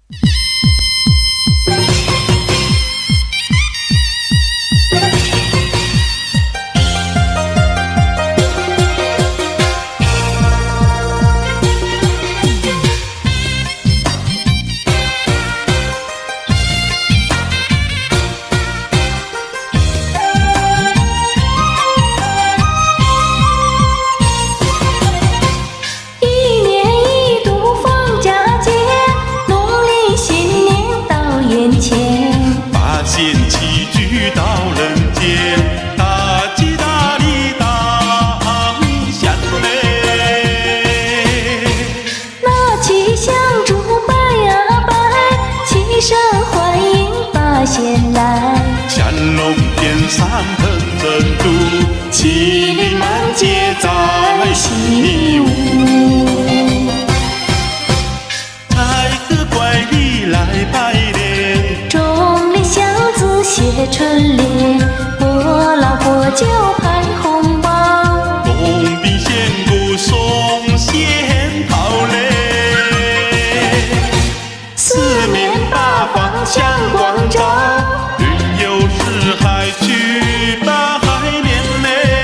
前来， 乾隆殿上喷珍珠，麒麟满街在习武。才和怪力来拜年， 钟离祥子写春联，过老过旧派红包， 东兵仙姑送仙桃嘞，四面八方向光照，云游四海去拜年嘞。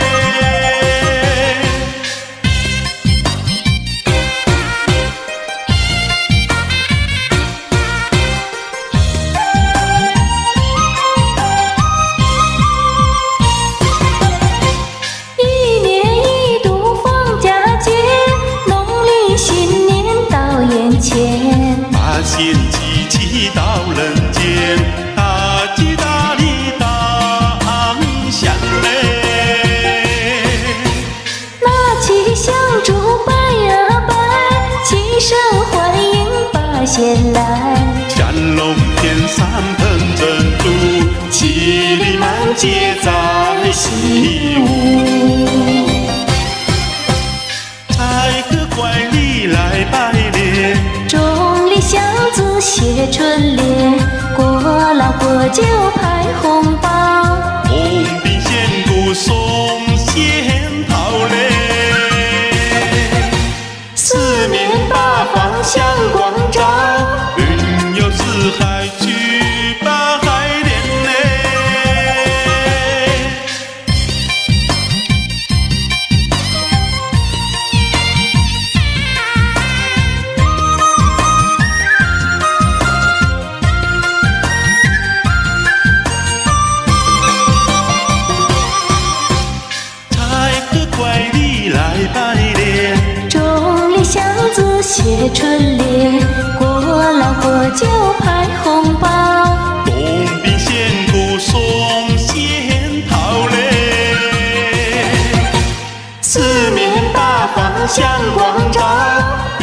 一年一度放假节，农历新年到眼前， 八仙齐齐到人间，大吉大利当响嘞。 拿起香烛拜呀拜，齐声欢迎八仙来。 乾隆殿上喷珍珠，麒麟满街在习武。才和怪力来拜年， 钟离祥子写春联，过老过旧派红包， 东兵仙姑送仙桃嘞，四面八方向光照，云游四海去拜年嘞。才和怪力来拜年， 钟离祥子写春联，过老过旧派红包， 东兵仙姑送仙桃嘞，四面八方向光照，